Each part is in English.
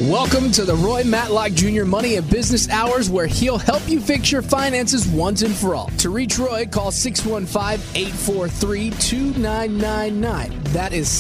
Welcome to the Roy Matlock Jr. Money and Business Hours, where he'll help you fix your finances once and for all. To reach Roy, call 615-843-2999. That is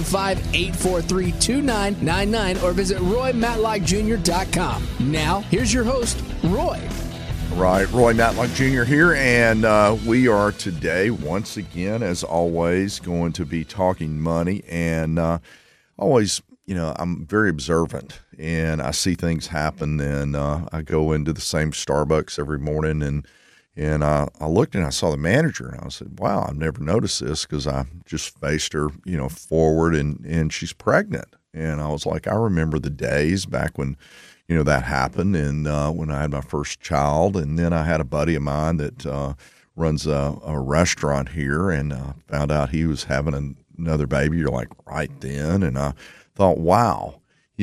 615-843-2999, or visit RoyMatlockJr.com. Now, here's your host, Roy. Right, Roy Matlock Jr. here, and we are today, once again, as always, going to be talking money, and always, I'm very observant, and I see things happen, and I go into the same Starbucks every morning, and I looked and I saw the manager, and I said, wow, I've never noticed this, because I just faced her, forward, and she's pregnant, and I was like, I remember the days back when that happened, and when I had my first child, and then I had a buddy of mine that runs a restaurant here, and found out he was having another baby, like right then, and I thought, wow,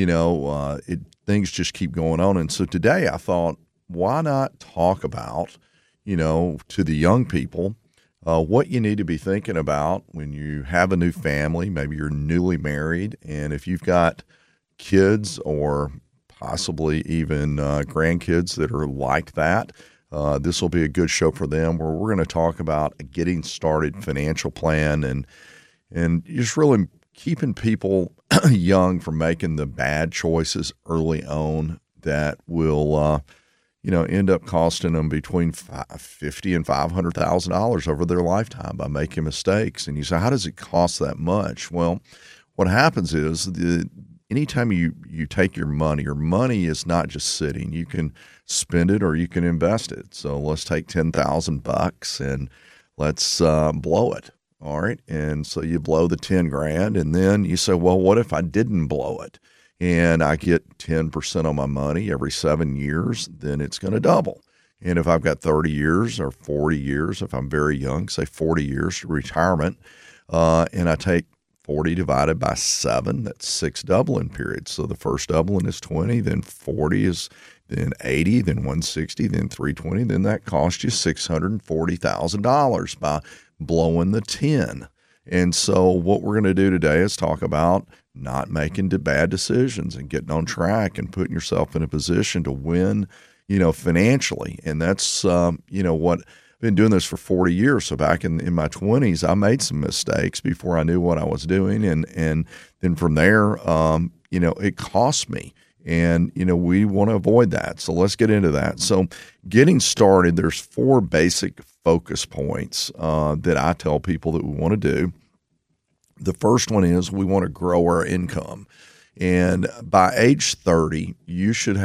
things just keep going on. And so today I thought, why not talk about, to the young people, what you need to be thinking about when you have a new family, maybe you're newly married, and if you've got kids or possibly even grandkids that are like that, this will be a good show for them, where we're going to talk about a getting started financial plan and just really keeping people young from making the bad choices early on that will, end up costing them between $50,000 and $500,000 over their lifetime by making mistakes. And you say, how does it cost that much? Well, what happens is anytime you take your money is not just sitting. You can spend it or you can invest it. So let's take $10,000 and let's blow it. All right. And so you blow the 10 grand, and then you say, well, what if I didn't blow it and I get 10% on my money every 7 years? Then it's going to double. And if I've got 30 years or 40 years, if I'm very young, say 40 years to retirement, and I take 40 divided by 7, that's 6 doubling periods. So the first doubling is 20, then 40 is then 80, then 160, then 320. Then that costs you $640,000 by blowing the 10. And so what we're going to do today is talk about not making bad decisions and getting on track and putting yourself in a position to win, financially. And that's, what I've been doing this for 40 years. So back in my 20s, I made some mistakes before I knew what I was doing. And then from there, it cost me. And, we want to avoid that. So let's get into that. So getting started, there's 4 basic focus points that I tell people that we want to do. The first one is we want to grow our income. And by age 30, you should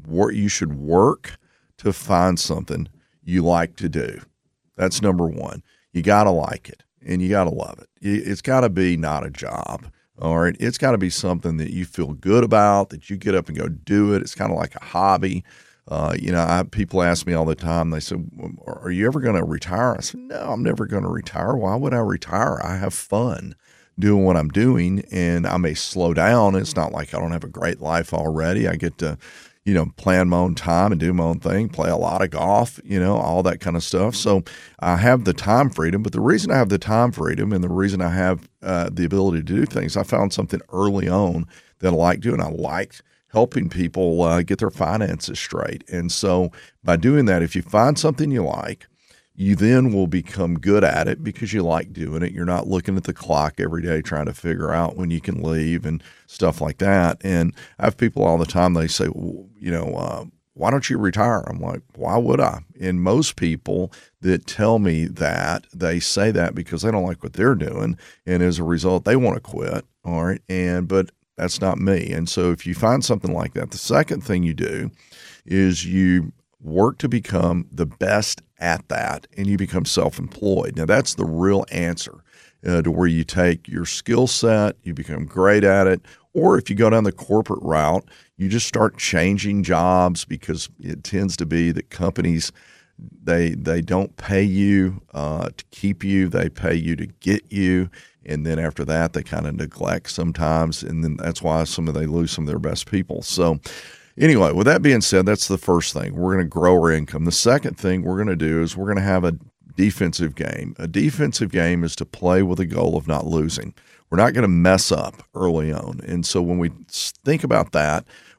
work to find something you like to do. That's number one. You got to like it and you got to love it. It's got to be not a job. All right. It's got to be something that you feel good about, that you get up and go do it. It's kind of like a hobby. People ask me all the time, they say, are you ever going to retire? I said, no, I'm never going to retire. Why would I retire? I have fun doing what I'm doing, and I may slow down. It's not like I don't have a great life already. I get to, plan my own time and do my own thing, play a lot of golf, all that kind of stuff. So I have the time freedom, but the reason I have the time freedom and the reason I have the ability to do things, I found something early on that I like doing. I liked helping people get their finances straight. And so by doing that, if you find something you like, you then will become good at it because you like doing it. You're not looking at the clock every day trying to figure out when you can leave and stuff like that. And I have people all the time, they say, why don't you retire? I'm like, why would I? And most people that tell me that, they say that because they don't like what they're doing. And as a result, they want to quit. All right. But that's not me. And so if you find something like that, the second thing you do is you work to become the best at that, and you become self-employed. Now, that's the real answer to where you take your skill set, you become great at it, or if you go down the corporate route, you just start changing jobs because it tends to be that companies, they don't pay you to keep you, they pay you to get you. And then after that, they kind of neglect sometimes, and then that's why they lose some of their best people. So anyway, with that being said, that's the first thing. We're going to grow our income. The second thing we're going to do is we're going to have a defensive game. A defensive game is to play with a goal of not losing. We're not going to mess up early on. And so when we think about that,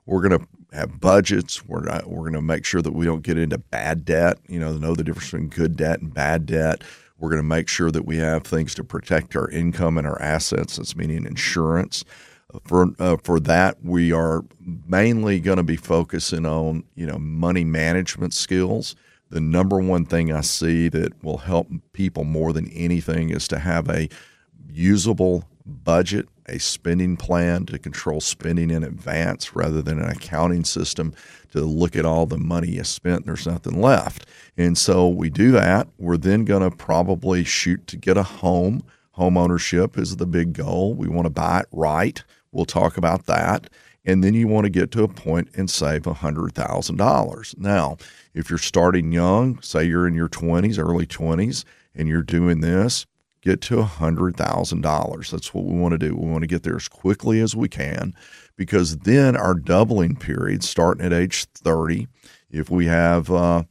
We're going to have budgets. We're going to make sure that we don't get into bad debt, know the difference between good debt and bad debt. We're going to make sure that we have things to protect our income and our assets. That's meaning insurance. For that, we are mainly going to be focusing on, money management skills. The number one thing I see that will help people more than anything is to have a usable budget, a spending plan to control spending in advance rather than an accounting system to look at all the money you spent and there's nothing left. And so we do that. We're then going to probably shoot to get a home. Home ownership is the big goal. We want to buy it right. We'll talk about that. And then you want to get to a point and save $100,000. Now, if you're starting young, say you're in your 20s, early 20s, and you're doing this, get to $100,000. That's what we want to do. We want to get there as quickly as we can, because then our doubling period, starting at age 30, if we have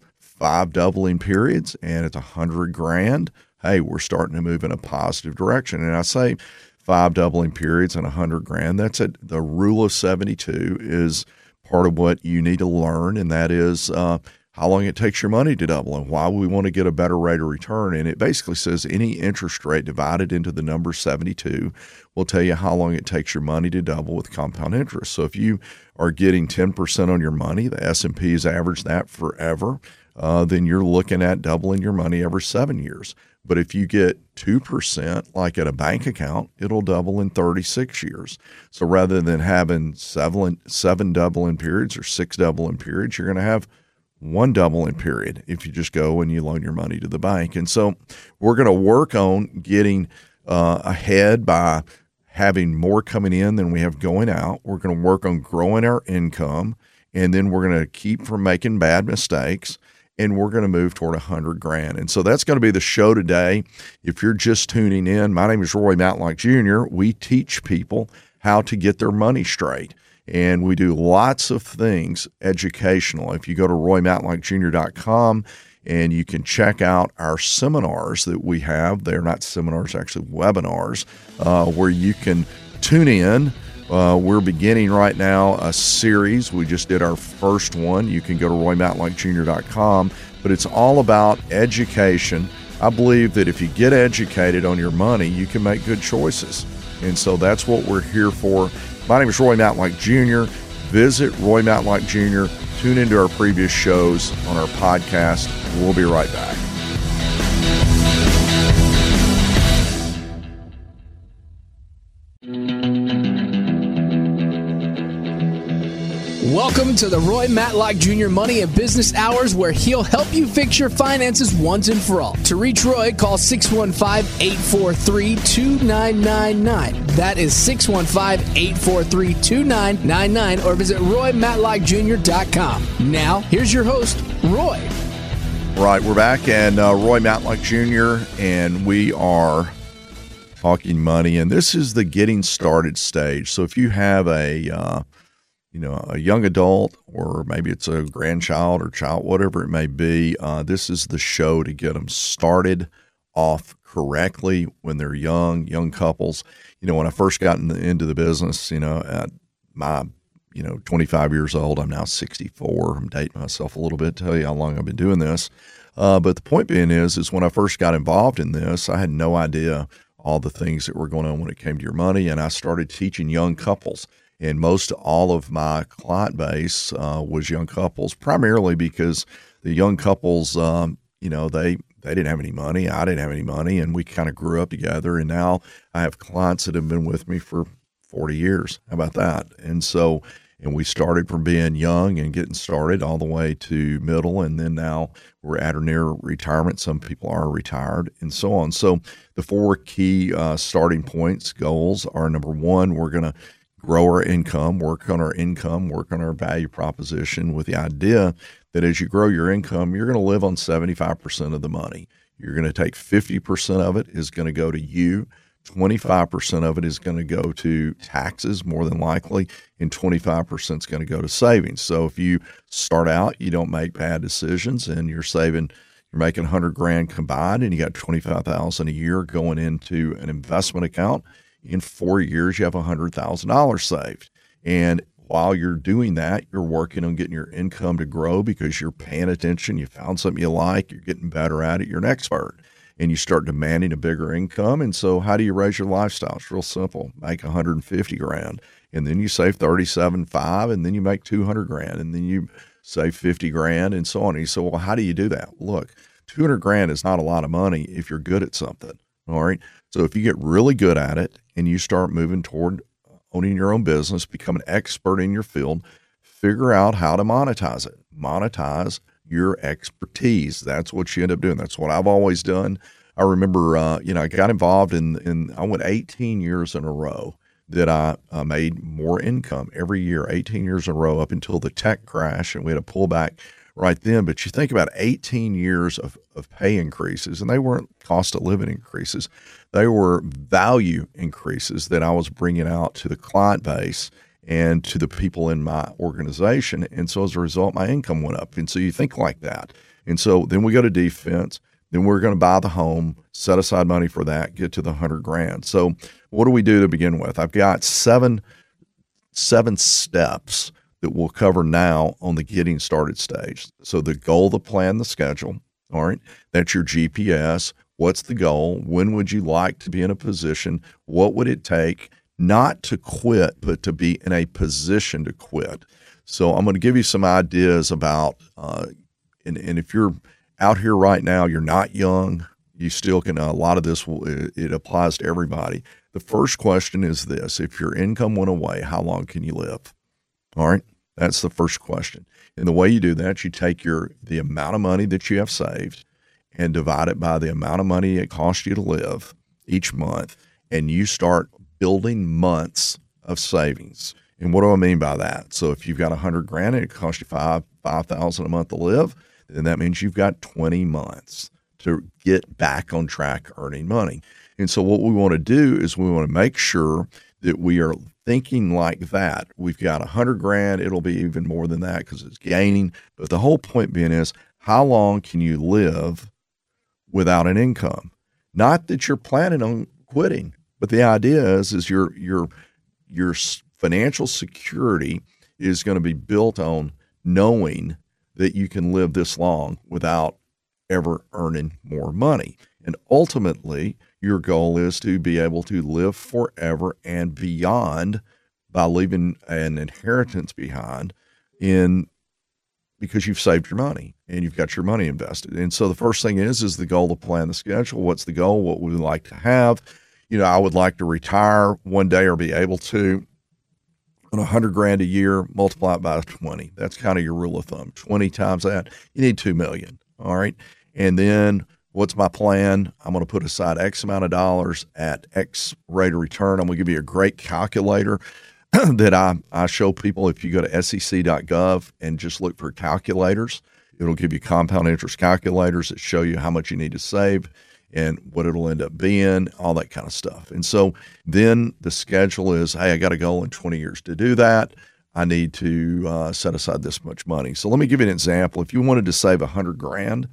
5 doubling periods and it's $100,000, hey, we're starting to move in a positive direction. And I say 5 doubling periods and $100,000. That's it. The rule of 72 is part of what you need to learn, and that is how long it takes your money to double and why we want to get a better rate of return. And it basically says any interest rate divided into the number 72 will tell you how long it takes your money to double with compound interest. So if you are getting 10% on your money, the S&P has averaged that forever, then you're looking at doubling your money every 7 years. But if you get 2%, like at a bank account, it'll double in 36 years. So rather than having seven doubling periods or 6 doubling periods, you're going to have 1 doubling period if you just go and you loan your money to the bank. And so we're going to work on getting ahead by having more coming in than we have going out. We're going to work on growing our income, and then we're going to keep from making bad mistakes, and we're going to move toward $100,000. And so that's going to be the show today. If you're just tuning in, my name is Roy Matlock Jr. We teach people how to get their money straight. And we do lots of things educational. If you go to roymatlockjr.com and you can check out our seminars that we have, they're not seminars, actually webinars, where you can tune in. We're beginning right now a series. We just did our first one. You can go to roymatlockjr.com, but it's all about education. I believe that if you get educated on your money, you can make good choices. And so that's what we're here for. My name is Roy Matlock Jr. Visit Roy Matlock Jr. Tune into our previous shows on our podcast. We'll be right back. Welcome to the Roy Matlock Jr. Money and Business Hours, where he'll help you fix your finances once and for all. To reach Roy, call 615-843-2999. That is 615-843-2999, or visit roymatlockjr.com. Now, here's your host, Roy. Right, we're back, and Roy Matlock Jr., and we are talking money, and this is the getting started stage. So if you have a young adult, or maybe it's a grandchild or child, whatever it may be, this is the show to get them started off correctly when they're young couples. When I first got into the business, at my, 25 years old, I'm now 64. I'm dating myself a little bit to tell you how long I've been doing this. But the point being is when I first got involved in this, I had no idea all the things that were going on when it came to your money. And I started teaching young couples. And most all of my client base was young couples, primarily because the young couples, they didn't have any money. I didn't have any money, and we kind of grew up together. And now I have clients that have been with me for 40 years. How about that? And we started from being young and getting started all the way to middle, and then now we're at or near retirement. Some people are retired, and so on. So the 4 key starting points, goals are, number 1, we're going to grow our income, work on our value proposition, with the idea that as you grow your income, you're going to live on 75% of the money. You're going to take 50% of it is going to go to you, 25% of it is going to go to taxes, more than likely, and 25% is going to go to savings. So if you start out, you don't make bad decisions, and you're making $100,000 combined, and you got $25,000 a year going into an investment account. In 4 years, you have $100,000 saved. And while you're doing that, you're working on getting your income to grow because you're paying attention. You found something you like. You're getting better at it. You're an expert. And you start demanding a bigger income. And so how do you raise your lifestyle? It's real simple. Make $150,000, and then you save $37,500, and then you make $200,000, and then you save $50,000, and so on. And you say, well, how do you do that? Look, $200,000 is not a lot of money if you're good at something. All right. So if you get really good at it and you start moving toward owning your own business, become an expert in your field, figure out how to monetize it. Monetize your expertise. That's what you end up doing. That's what I've always done. I remember, I got involved I went 18 years in a row that I made more income every year, 18 years in a row up until the tech crash, and we had a pullback right then. But you think about 18 years of pay increases, and they weren't cost of living increases. They were value increases that I was bringing out to the client base and to the people in my organization. And so as a result, my income went up. And so you think like that. And so then we go to defense. Then we're going to buy the home, set aside money for that, get to the $100,000. So what do we do to begin with? I've got seven steps that we'll cover now on the getting started stage. So the goal, the plan, the schedule. All right. That's your GPS. What's the goal? When would you like to be in a position? What would it take? Not to quit, but to be in a position to quit. So I'm going to give you some ideas about, and if you're out here right now, you're not young, you still can, a lot of this, it applies to everybody. The first question is this: if your income went away, how long can you live? All right. That's the first question. And the way you do that, you take the amount of money that you have saved and divide it by the amount of money it costs you to live each month, and you start building months of savings. And what do I mean by that? So if you've got $100,000 and it costs you $5,000 a month to live, then that means you've got 20 months to get back on track earning money. And so what we want to do is we want to make sure that we are thinking like that. We've got $100,000. It'll be even more than that because it's gaining. But the whole point being is, how long can you live without an income? Not that you're planning on quitting, but the idea is your financial security is going to be built on knowing that you can live this long without ever earning more money. And ultimately, your goal is to be able to live forever and beyond by leaving an inheritance behind because you've saved your money and you've got your money invested. And so the first thing is the goal to plan the schedule. What's the goal? What would we like to have? I would like to retire one day or be able to on $100,000 a year, multiply it by 20. That's kind of your rule of thumb. 20 times that, you need $2 million. All right. And then what's my plan? I'm going to put aside X amount of dollars at X rate of return. I'm going to give you a great calculator that I show people. If you go to sec.gov and just look for calculators, it'll give you compound interest calculators that show you how much you need to save and what it'll end up being, all that kind of stuff. And so then the schedule is, hey, I got a goal in 20 years to do that. I need to set aside this much money. So let me give you an example. If you wanted to save $100,000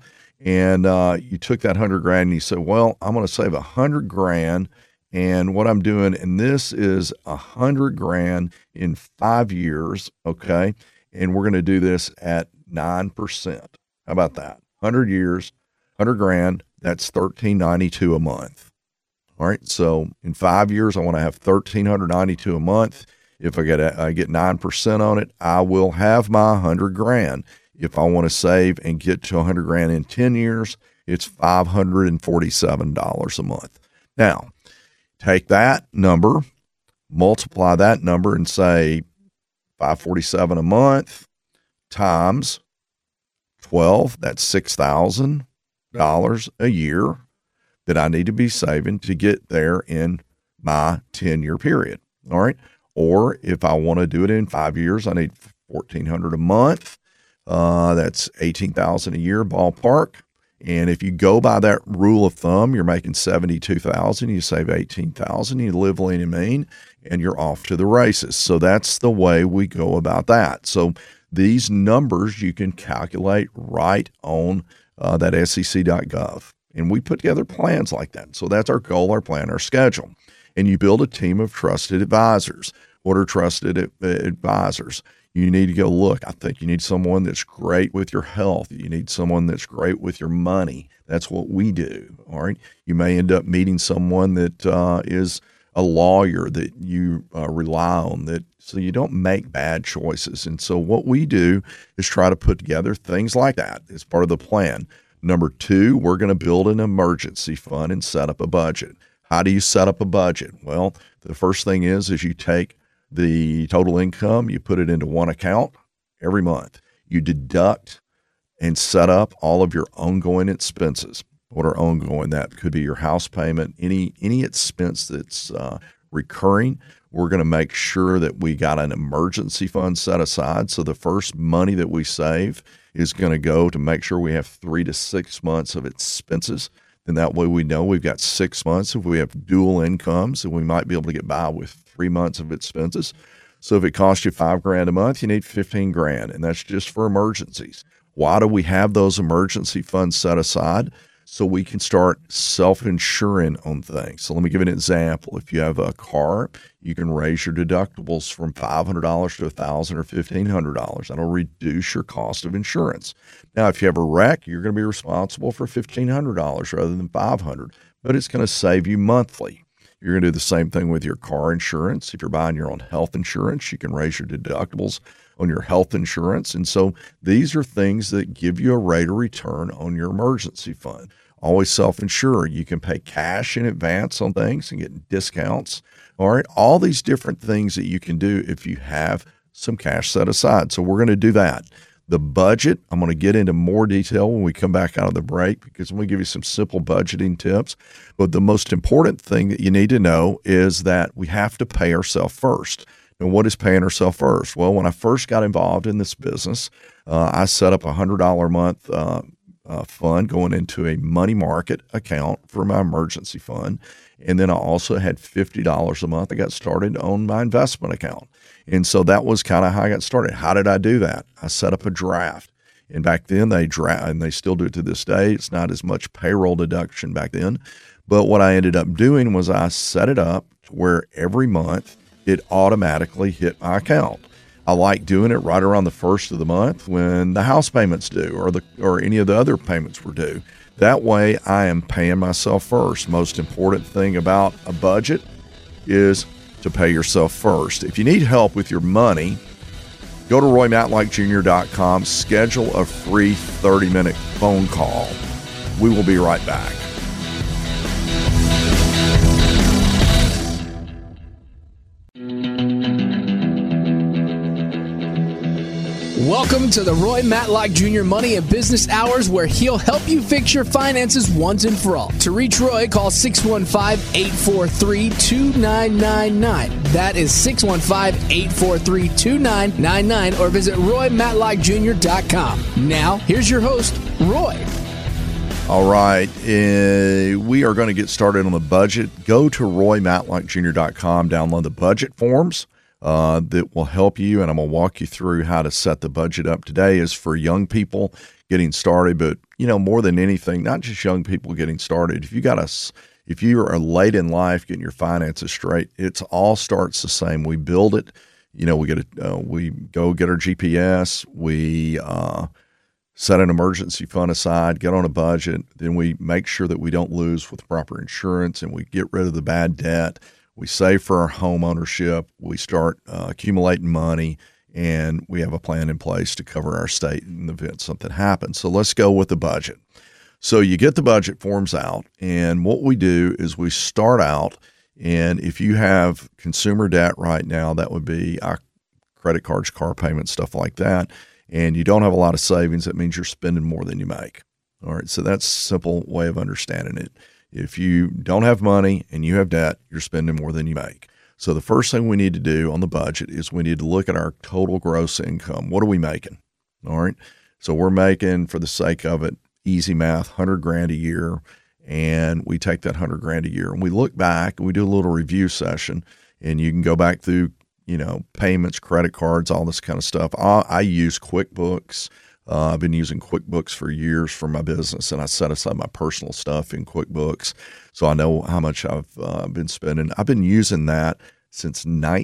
and you took that $100,000 and you said, well, I'm going to save $100,000, and what I'm doing, and this is $100,000 in 5 years, okay? And we're going to do this at 9%. How about that? 100 years, $100,000. That's $1,392 a month. All right. So in 5 years, I want to have $1,392 a month. If I get 9% on it, I will have my $100,000. If I want to save and get to $100,000 in 10 years, it's $547 a month. Now, take that number, multiply that number, and say $547 a month times 12. That's $6,000 a year that I need to be saving to get there in my 10-year period. All right. Or if I want to do it in 5 years, I need $1,400 a month. That's $18,000 a year ballpark. And if you go by that rule of thumb, you're making $72,000. You save $18,000. You live lean and mean, and you're off to the races. So that's the way we go about that. So these numbers you can calculate right on that sec.gov. And we put together plans like that. So that's our goal, our plan, our schedule. And you build a team of trusted advisors. What are trusted advisors? You need to go look. I think you need someone that's great with your health. You need someone that's great with your money. That's what we do. All right. You may end up meeting someone that is a lawyer that you rely on, so you don't make bad choices. And so what we do is try to put together things like that as part of the plan. Number two, we're going to build an emergency fund and set up a budget. How do you set up a budget? Well, the first thing is you take the total income, you put it into one account every month. You deduct and set up all of your ongoing expenses. What are ongoing? That could be your house payment, any expense that's recurring. We're going to make sure that we got an emergency fund set aside. So the first money that we save is going to go to make sure we have 3 to 6 months of expenses. And that way we know we've got 6 months. If we have dual incomes, and we might be able to get by with 3 months of expenses. So if it costs you $5,000 a month, you need $15,000, and that's just for emergencies. Why do we have those emergency funds set aside? So we can start self-insuring on things. So let me give an example. If you have a car, you can raise your deductibles from $500 to $1,000 or $1,500. That'll reduce your cost of insurance. Now, if you have a wreck, you're going to be responsible for $1,500 rather than $500, but it's going to save you monthly. You're going to do the same thing with your car insurance. If you're buying your own health insurance, you can raise your deductibles on your health insurance. And so these are things that give you a rate of return on your emergency fund. Always self-insure. You can pay cash in advance on things and get discounts. All right. All these different things that you can do if you have some cash set aside. So we're going to do that. The budget, I'm going to get into more detail when we come back out of the break, because I'm going to give you some simple budgeting tips. But the most important thing that you need to know is that we have to pay ourselves first. And what is paying ourselves first? Well, when I first got involved in this business, I set up a $100 a month fund going into a money market account for my emergency fund. And then I also had $50 a month. I got started on my investment account. And so that was kind of how I got started. How did I do that? I set up a draft. And back then they draft, and they still do it to this day. It's not as much payroll deduction back then. But what I ended up doing was I set it up to where every month it automatically hit my account. I like doing it right around the first of the month when the house payments due or any of the other payments were due. That way I am paying myself first. Most important thing about a budget is to pay yourself first. If you need help with your money, go to RoyMatlockJr.com, schedule a free 30-minute phone call. We will be right back. Welcome to the Roy Matlock Jr. Money and Business Hours, where he'll help you fix your finances once and for all. To reach Roy, call 615-843-2999. That is 615-843-2999, or visit RoyMatlockJr.com. Now, here's your host, Roy. All right. We are going to get started on the budget. Go to RoyMatlockJr.com, download the budget forms. That will help you, and I'm going to walk you through how to set the budget up. Today is for young people getting started, but more than anything, not just young people getting started. If you are late in life getting your finances straight, it all starts the same. We build it. We go get our GPS. We set an emergency fund aside, get on a budget. Then we make sure that we don't lose with proper insurance, and we get rid of the bad debt. We save for our home ownership. We start accumulating money, and we have a plan in place to cover our estate in the event something happens. So let's go with the budget. So you get the budget forms out, and what we do is we start out, and if you have consumer debt right now, that would be our credit cards, car payments, stuff like that, and you don't have a lot of savings, that means you're spending more than you make. All right, so that's a simple way of understanding it. If you don't have money and you have debt, you're spending more than you make. So the first thing we need to do on the budget is we need to look at our total gross income. What are we making? All right. So we're making, for the sake of it, easy math, $100,000 a year. And we take that $100,000 a year and we look back and we do a little review session, and you can go back through, payments, credit cards, all this kind of stuff. I use QuickBooks. I've been using QuickBooks for years for my business, and I set aside my personal stuff in QuickBooks, so I know how much I've been spending. I've been using that since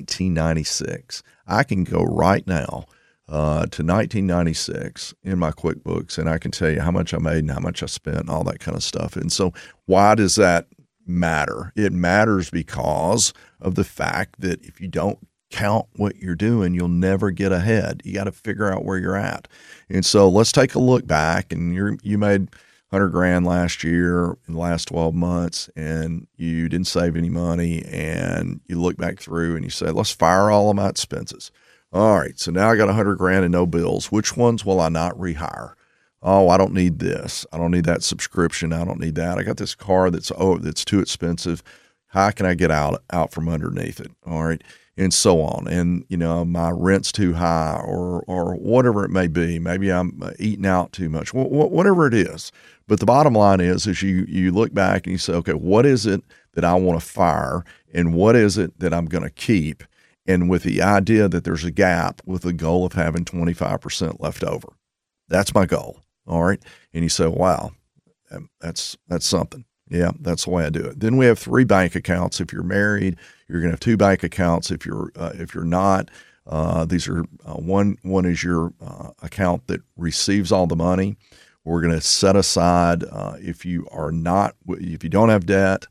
1996. I can go right now to 1996 in my QuickBooks, and I can tell you how much I made and how much I spent and all that kind of stuff. And so why does that matter? It matters because of the fact that if you don't count what you're doing, you'll never get ahead. You got to figure out where you're at. And so let's take a look back, and you made $100,000 last year in the last 12 months, and you didn't save any money, and you look back through and you say, let's fire all of my expenses. All right, so now I got $100,000 and no bills. Which ones will I not rehire? Oh, I don't need this. I don't need that subscription. I don't need that. I got this car that's too expensive. How can I get out from underneath it? All right. And so on. And, my rent's too high or whatever it may be. Maybe I'm eating out too much, whatever it is. But the bottom line is you look back and you say, okay, what is it that I want to fire and what is it that I'm going to keep? And with the idea that there's a gap with the goal of having 25% left over. That's my goal. All right. And you say, wow, that's something. Yeah, that's the way I do it. Then we have 3 bank accounts. If you're married, you're going to have 2 bank accounts. If you're not, these are one is your account that receives all the money. We're going to set aside if you don't have debt,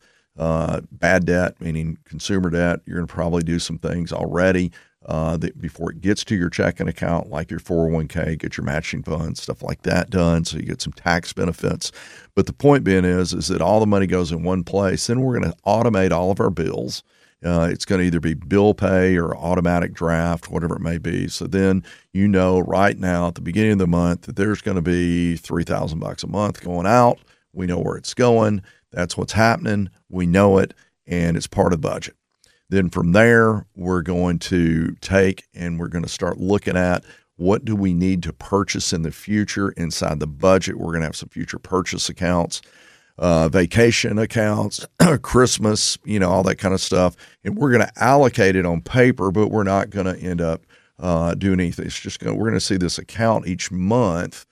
bad debt, meaning consumer debt, you're going to probably do some things already that before it gets to your checking account, like your 401k, get your matching funds, stuff like that done, so you get some tax benefits. But the point being is that all the money goes in one place. Then we're going to automate all of our bills. It's going to either be bill pay or automatic draft, whatever it may be. So then right now at the beginning of the month that there's going to be $3,000 a month going out. We know where it's going. That's what's happening. We know it, and it's part of the budget. Then from there, we're going to we're going to start looking at what do we need to purchase in the future inside the budget. We're going to have some future purchase accounts, vacation accounts, Christmas, all that kind of stuff. And we're going to allocate it on paper, but we're not going to end up doing anything. We're going to see this account each month.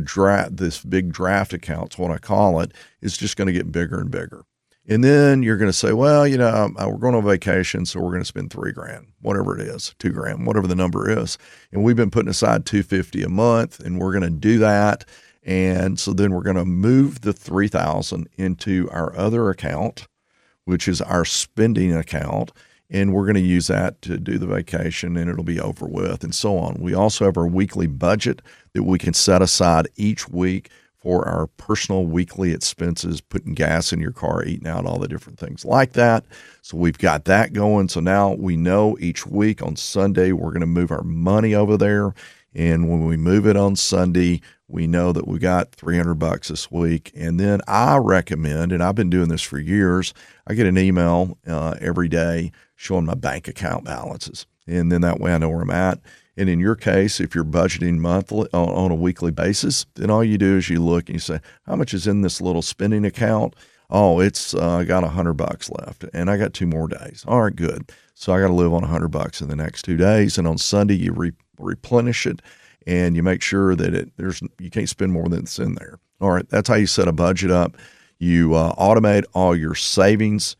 This big draft account, what I call it, is just going to get bigger and bigger. And then you're going to say, well, we're going on vacation, so we're going to spend $3,000, whatever it is, $2,000, whatever the number is. And we've been putting aside $250 a month, and we're going to do that. And so then we're going to move the $3,000 into our other account, which is our spending account. And we're going to use that to do the vacation, and it'll be over with, and so on. We also have our weekly budget that we can set aside each week for our personal weekly expenses, putting gas in your car, eating out, all the different things like that. So we've got that going. So now we know each week on Sunday, we're going to move our money over there. And when we move it on Sunday, we know that we got $300 this week. And then I recommend, and I've been doing this for years, I get an email every day showing my bank account balances. And then that way I know where I'm at. And in your case, if you're budgeting monthly on a weekly basis, then all you do is you look and you say, how much is in this little spending account? Oh, it's got $100 left, and I got 2 more days. All right, good. So I got to live on $100 in the next 2 days. And on Sunday, you replenish it, and you make sure that you can't spend more than it's in there. All right, that's how you set a budget up. You automate all your savings.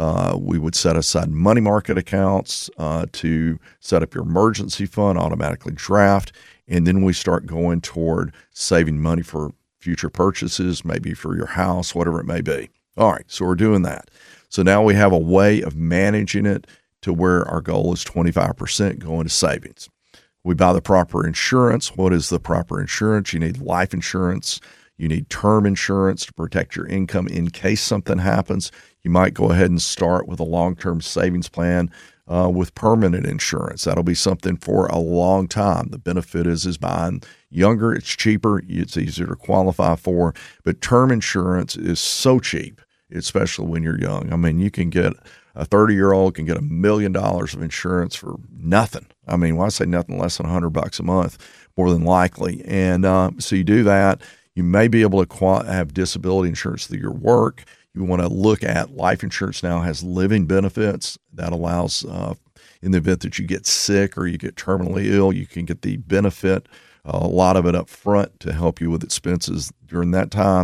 We would set aside money market accounts to set up your emergency fund, automatically draft, and then we start going toward saving money for future purchases, maybe for your house, whatever it may be. All right, so we're doing that. So now we have a way of managing it to where our goal is 25% going to savings. We buy the proper insurance. What is the proper insurance? You need life insurance. You need term insurance to protect your income in case something happens. You might go ahead and start with a long-term savings plan with permanent insurance. That'll be something for a long time. The benefit is buying younger. It's cheaper. It's easier to qualify for. But term insurance is so cheap, especially when you're young. I mean, you can get a 30-year-old can get $1 million of insurance for nothing. I mean, when I say nothing, less than $100 a month, more than likely. And so you do that. You may be able to have disability insurance through your work. You want to look at life insurance now has living benefits that allows in the event that you get sick or you get terminally ill, you can get the benefit, a lot of it up front to help you with expenses during that time.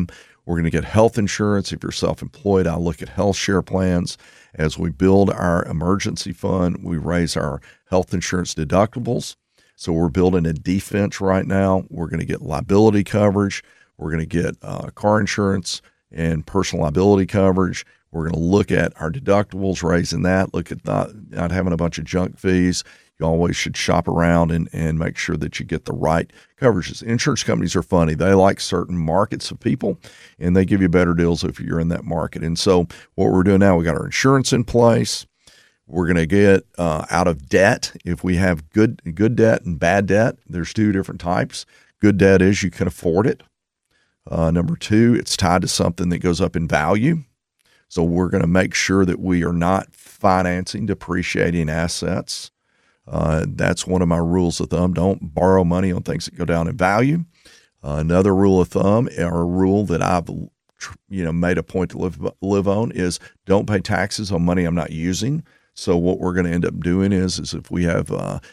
We're going to get health insurance. If you're self-employed, I'll look at health share plans. As we build our emergency fund, we raise our health insurance deductibles. So we're building a defense right now. We're going to get liability coverage. We're going to get car insurance and personal liability coverage. We're going to look at our deductibles, raising that, look at not having a bunch of junk fees. You always should shop around and make sure that you get the right coverages. Insurance companies are funny. They like certain markets of people, and they give you better deals if you're in that market. And so what we're doing now, we got our insurance in place. We're going to get out of debt. If we have good debt and bad debt, there's two different types. Good debt is you can afford it. Number two, it's tied to something that goes up in value. So we're going to make sure that we are not financing depreciating assets. That's one of my rules of thumb. Don't borrow money on things that go down in value. Another rule of thumb, or a rule that I've made a point to live on, is don't pay taxes on money I'm not using. So what we're going to end up doing is if we have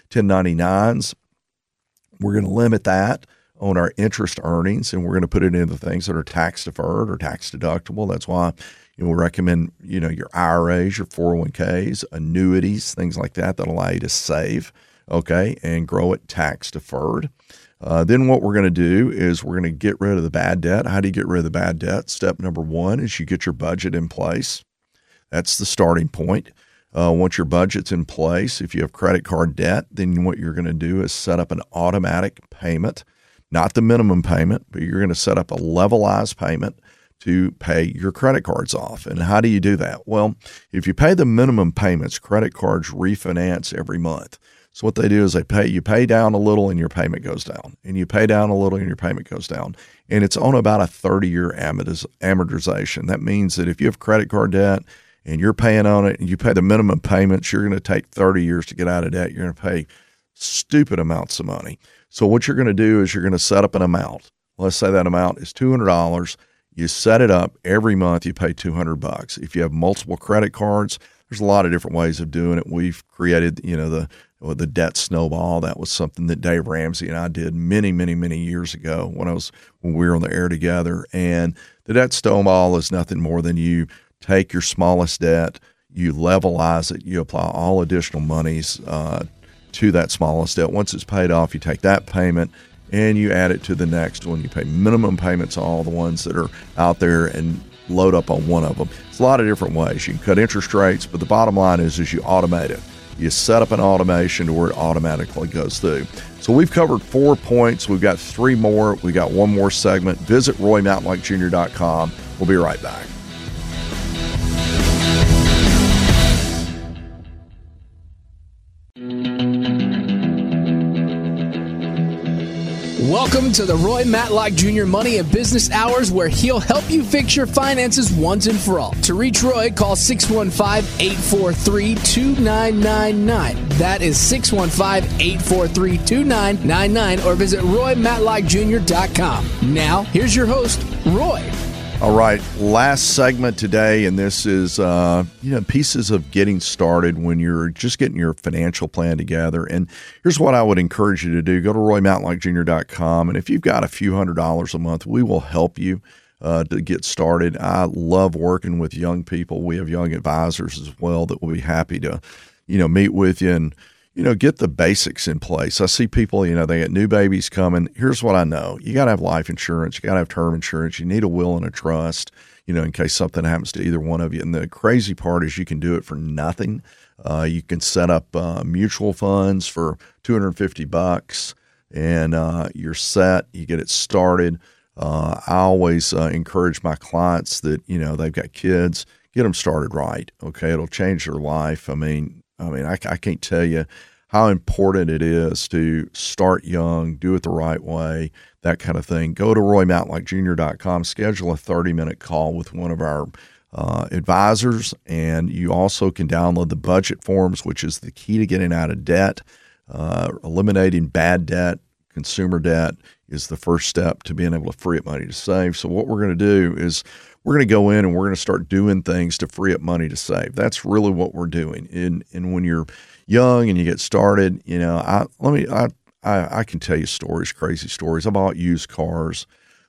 1099s, we're going to limit that on our interest earnings, and we're going to put it into things that are tax deferred or tax deductible. That's why we recommend your IRAs, your 401ks, annuities, things like that allow you to save, okay, and grow it tax deferred. Then what we're going to do is we're going to get rid of the bad debt. How do you get rid of the bad debt? Step number one is you get your budget in place. That's the starting point. Once your budget's in place, if you have credit card debt, then what you're going to do is set up an automatic payment, not the minimum payment, but you're going to set up a levelized payment to pay your credit cards off. And how do you do that? Well, if you pay the minimum payments, credit cards refinance every month. So what they do is you pay down a little and your payment goes down, and you pay down a little and your payment goes down. And it's on about a 30-year amortization. That means that if you have credit card debt and you're paying on it and you pay the minimum payments, you're going to take 30 years to get out of debt. You're going to pay stupid amounts of money. So what you're going to do is you're going to set up an amount. Let's say that amount is $200. You set it up every month. You pay $200. If you have multiple credit cards, there's a lot of different ways of doing it. We've created, the debt snowball. That was something that Dave Ramsey and I did many, many, many years ago when we were on the air together. And the debt snowball is nothing more than you take your smallest debt, you levelize it, you apply all additional monies to that smallest debt. Once it's paid off, you take that payment and you add it to the next one. You pay minimum payments on all the ones that are out there and load up on one of them. It's a lot of different ways. You can cut interest rates, but the bottom line is you automate it. You set up an automation to where it automatically goes through. So we've covered 4 points. We've got 3 more. We got one more segment. Visit RoyMountainLikeJr.com. We'll be right back. Welcome to the Roy Matlock Jr. Money and Business Hours, where he'll help you fix your finances once and for all. To reach Roy, call 615-843-2999. That is 615-843-2999, or visit RoyMatlockJr.com. Now, here's your host, Roy. All right, last segment today, and this is pieces of getting started when you're just getting your financial plan together. And here's what I would encourage you to do. Go to RoyMountainLikeJr.com, and if you've got a few $100s a month, we will help you to get started. I love working with young people. We have young advisors as well that will be happy to, meet with you and get the basics in place. I see people, they got new babies coming. Here's what I know. You got to have life insurance. You got to have term insurance. You need a will and a trust, in case something happens to either one of you. And the crazy part is you can do it for nothing. You can set up mutual funds for $250 and you're set. You get it started. I always encourage my clients that, they've got kids, get them started right. Okay. It'll change their life. I mean, I can't tell you how important it is to start young, do it the right way, that kind of thing. Go to RoyMountainLikeJr.com, schedule a 30-minute call with one of our advisors, and you also can download the budget forms, which is the key to getting out of debt. Eliminating bad debt, consumer debt is the first step to being able to free up money to save. So what we're going to do is we're going to go in and we're going to start doing things to free up money to save. That's really what we're doing. And when you're young and you get started, I can tell you stories, crazy stories. I bought used cars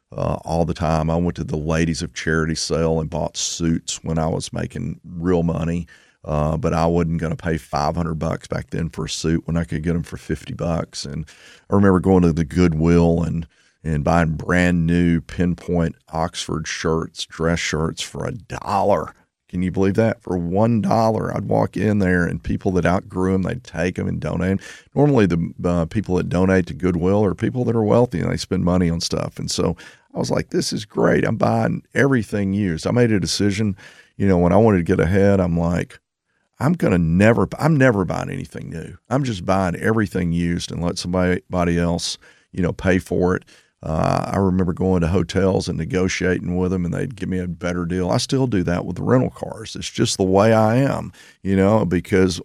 all the time. I went to the Ladies of Charity sale and bought suits when I was making real money. But I wasn't going to pay $500 back then for a suit when I could get them for $50. And I remember going to the Goodwill and buying brand new Pinpoint Oxford shirts, dress shirts for $1. Can you believe that? For $1, I'd walk in there and people that outgrew them, they'd take them and donate them. Normally the people that donate to Goodwill are people that are wealthy and they spend money on stuff. And so I was like, this is great. I'm buying everything used. I made a decision, when I wanted to get ahead, I'm like, I'm never buying anything new. I'm just buying everything used and let somebody else, pay for it. I remember going to hotels and negotiating with them, and they'd give me a better deal. I still do that with the rental cars. It's just the way I am, because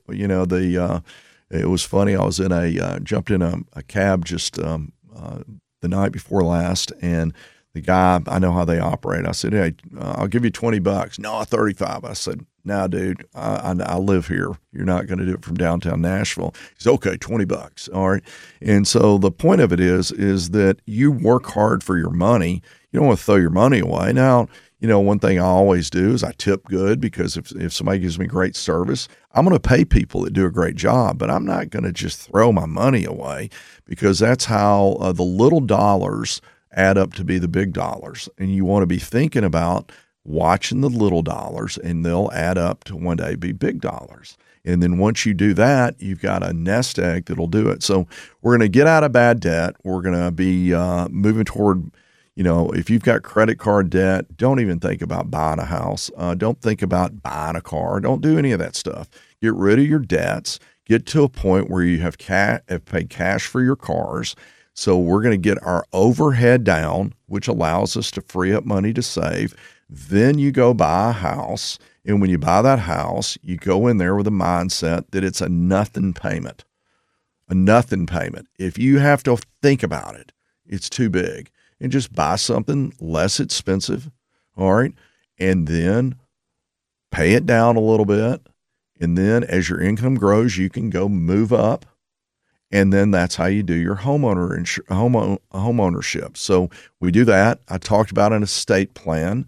it was funny. I was jumped in a cab just the night before last, and the guy, I know how they operate. I said, hey, I'll give you $20. No, $35. I said, no, dude, I live here. You're not going to do it from downtown Nashville. He said, okay, $20. All right. And so the point of it is that you work hard for your money. You don't want to throw your money away. Now, one thing I always do is I tip good, because if somebody gives me great service, I'm going to pay people that do a great job, but I'm not going to just throw my money away, because that's how the little dollars add up to be the big dollars. And you want to be thinking about watching the little dollars, and they'll add up to one day be big dollars. And then once you do that, you've got a nest egg that'll do it. So we're going to get out of bad debt. We're going to be moving toward, if you've got credit card debt, don't even think about buying a house. Don't think about buying a car. Don't do any of that stuff. Get rid of your debts. Get to a point where you have paid cash for your cars. So we're going to get our overhead down, which allows us to free up money to save. Then you go buy a house. And when you buy that house, you go in there with a mindset that it's a nothing payment. A nothing payment. If you have to think about it, it's too big. And just buy something less expensive, all right? And then pay it down a little bit. And then as your income grows, you can go move up. And then that's how you do your homeownership. So we do that. I talked about an estate plan.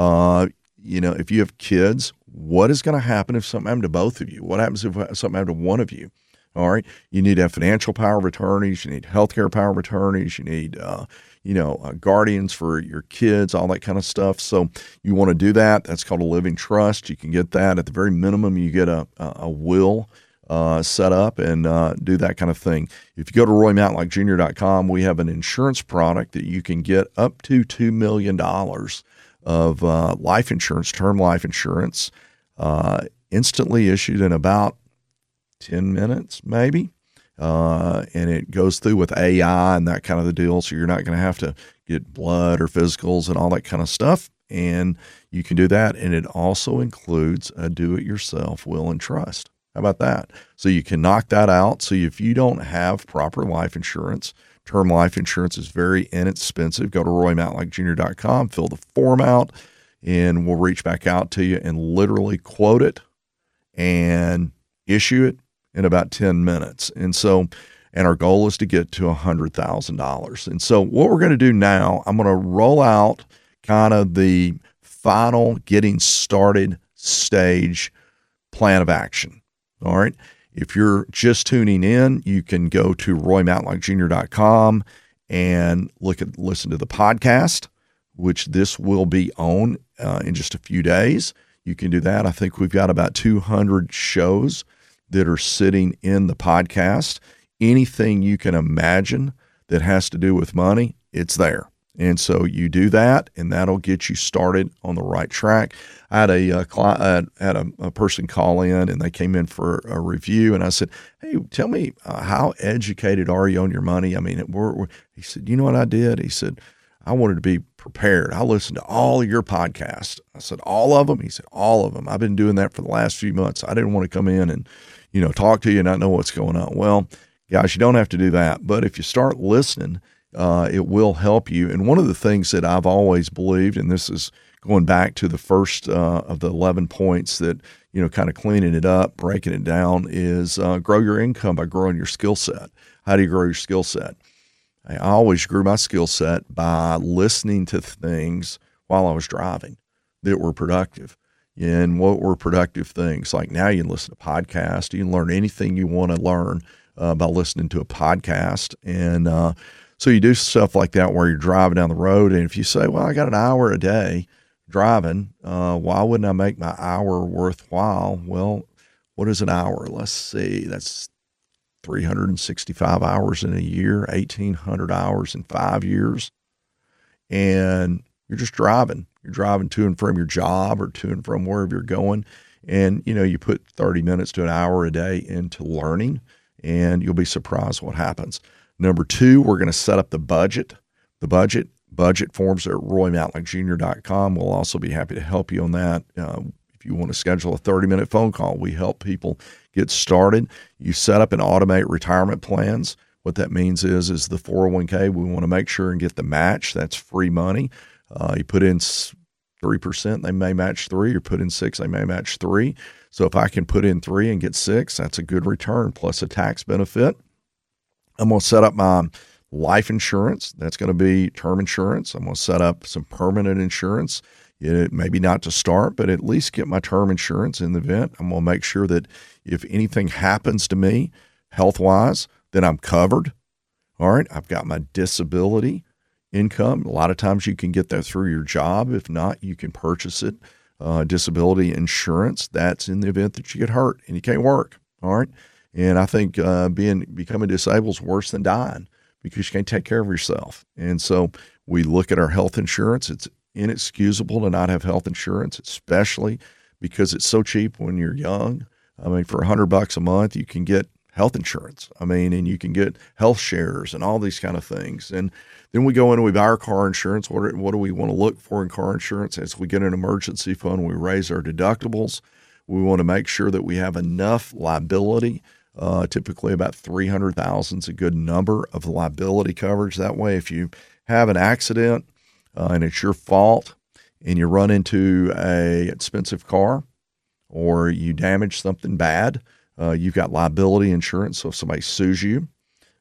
If you have kids, what is going to happen if something happened to both of you? What happens if something happened to one of you? All right. You need to have financial power of attorneys. You need healthcare power of attorneys. You need, guardians for your kids, all that kind of stuff. So you want to do that. That's called a living trust. You can get that. At the very minimum, you get a will set up and do that kind of thing. If you go to RoyMatlockJr.com, we have an insurance product that you can get up to $2 million of life insurance, term life insurance, instantly issued in about 10 minutes, maybe. And it goes through with AI and that kind of the deal. So you're not going to have to get blood or physicals and all that kind of stuff. And you can do that. And it also includes a do-it-yourself will and trust. How about that? So you can knock that out. So if you don't have proper life insurance, term life insurance is very inexpensive. Go to RoyMatlockJr.com, fill the form out, and we'll reach back out to you and literally quote it and issue it in about 10 minutes. And our goal is to get to $100,000. And so what we're going to do now, I'm going to roll out kind of the final getting started stage plan of action. All right. If you're just tuning in, you can go to RoyMatlockJr.com and listen to the podcast, which this will be on in just a few days. You can do that. I think we've got about 200 shows that are sitting in the podcast. Anything you can imagine that has to do with money, it's there. And so you do that, and that'll get you started on the right track. I had a person call in, and they came in for a review, and I said, "Hey, tell me, how educated are you on your money?" I mean, he said, "You know what I did?" He said, "I wanted to be prepared. I listened to all of your podcasts." I said, "All of them?" He said, "All of them. I've been doing that for the last few months. I didn't want to come in and, talk to you and not know what's going on." Well, guys, you don't have to do that, but if you start listening, it will help you. And one of the things that I've always believed, and this is going back to the first of the 11 points that, kind of cleaning it up, breaking it down, is grow your income by growing your skill set. How do you grow your skill set? I always grew my skill set by listening to things while I was driving that were productive. And what were productive things? Like now you can listen to podcasts. You can learn anything you want to learn by listening to a podcast. And so you do stuff like that where you're driving down the road. And if you say, well, I got an hour a day driving, why wouldn't I make my hour worthwhile? Well, what is an hour? Let's see. That's 365 hours in a year, 1,800 hours in 5 years. And you're just driving. You're driving to and from your job or to and from wherever you're going. And, you put 30 minutes to an hour a day into learning, and you'll be surprised what happens. Number 2, we're going to set up the budget. The budget forms at roymatlockjr.com. We'll also be happy to help you on that. If you want to schedule a 30-minute phone call, we help people get started. You set up and automate retirement plans. What that means is the 401k, we want to make sure and get the match. That's free money. You put in 3%, they may match 3. You put in 6, they may match 3. So if I can put in 3 and get 6, that's a good return plus a tax benefit. I'm going to set up my life insurance. That's going to be term insurance. I'm going to set up some permanent insurance. Maybe not to start, but at least get my term insurance in the event. I'm going to make sure that if anything happens to me health-wise, then I'm covered. All right, I've got my disability income. A lot of times you can get that through your job. If not, you can purchase it. Disability insurance, that's in the event that you get hurt and you can't work. All right, and I think becoming disabled is worse than dying because you can't take care of yourself. And so we look at our health insurance. It's inexcusable to not have health insurance, especially because it's so cheap when you're young. I mean, for $100 a month, you can get health insurance. I mean, and you can get health shares and all these kind of things. And then we go in and we buy our car insurance. What do we want to look for in car insurance? As we get an emergency fund, we raise our deductibles. We want to make sure that we have enough liability. Typically about $300,000 is a good number of liability coverage. That way, if you have an accident and it's your fault and you run into a expensive car or you damage something bad, you've got liability insurance. So if somebody sues you,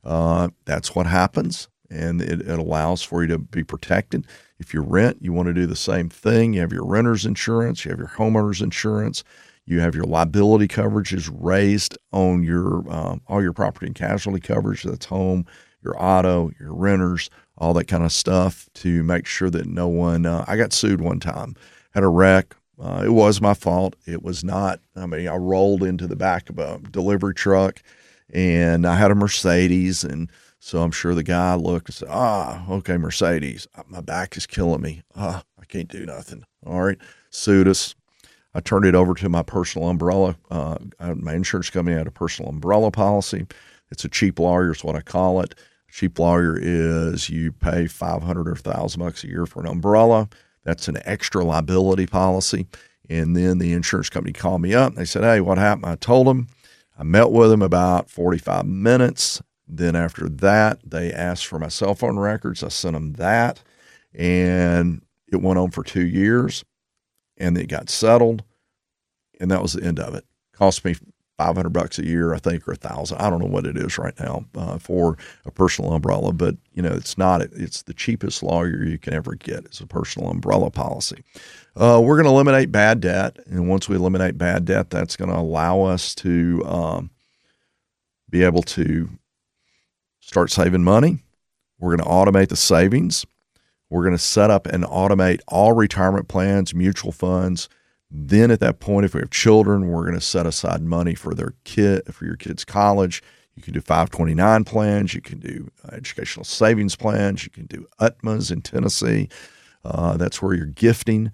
that's what happens, and it allows for you to be protected. If you rent, you want to do the same thing. You have your renter's insurance, you have your homeowner's insurance, you have your liability coverage is raised on your all your property and casualty coverage. That's home, your auto, your renters, all that kind of stuff to make sure that no one. I got sued one time, had a wreck. It was my fault. It was not. I mean, I rolled into the back of a delivery truck, and I had a Mercedes, and so I'm sure the guy looked and said, okay, Mercedes, my back is killing me. I can't do nothing. All right, sued us. I turned it over to my personal umbrella. My insurance company had a personal umbrella policy. It's a cheap lawyer is what I call it. A cheap lawyer is you pay $500 or $1,000 a year for an umbrella. That's an extra liability policy. And then the insurance company called me up. They said, hey, what happened? I told them. I met with them about 45 minutes. Then after that, they asked for my cell phone records. I sent them that. And it went on for 2 years. And it got settled. And that was the end of it. Cost me $500 a year, I think, or $1,000. I don't know what it is right now for a personal umbrella, but it's not. It's the cheapest lawyer you can ever get. It's a personal umbrella policy. We're going to eliminate bad debt, and once we eliminate bad debt, that's going to allow us to be able to start saving money. We're going to automate the savings. We're going to set up and automate all retirement plans, mutual funds. Then at that point, if we have children, we're going to set aside money for your kids' college. You can do 529 plans. You can do educational savings plans. You can do UTMAs in Tennessee. That's where you're gifting.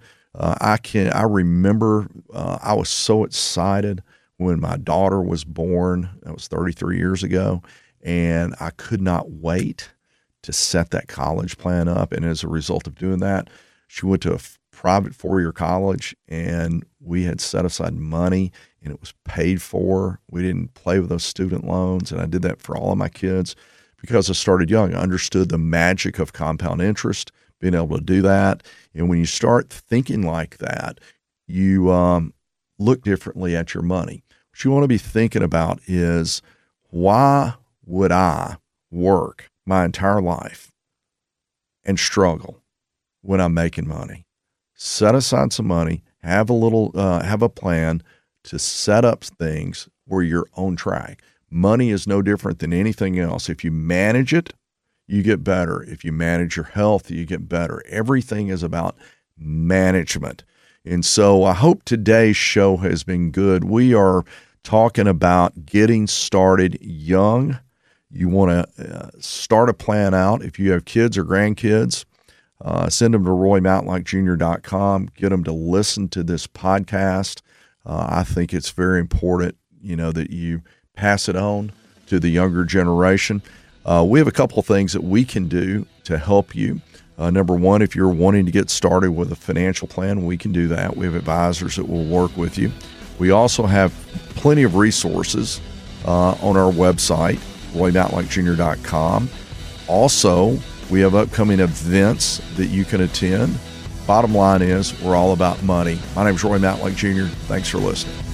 I remember I was so excited when my daughter was born. That was 33 years ago, and I could not wait to set that college plan up. And as a result of doing that, she went to a private four-year college, and we had set aside money, and it was paid for. We didn't play with those student loans, and I did that for all of my kids because I started young. I understood the magic of compound interest, being able to do that. And when you start thinking like that, you look differently at your money. What you want to be thinking about is, why would I work my entire life and struggle when I'm making money. Set aside some money, have a plan to set up things where you're on track. Money is no different than anything else. If you manage it, you get better. If you manage your health, you get better. Everything is about management. And so I hope today's show has been good. We are talking about getting started young. You want to start a plan out. If you have kids or grandkids, send them to RoyMatlockJr.com. Get them to listen to this podcast. I think it's very important, that you pass it on to the younger generation. We have a couple of things that we can do to help you. Number one, if you're wanting to get started with a financial plan, we can do that. We have advisors that will work with you. We also have plenty of resources on our website, RoyMatlockJr.com. Also, we have upcoming events that you can attend. Bottom line is, we're all about money. My name is Roy Matlock Jr. Thanks for listening.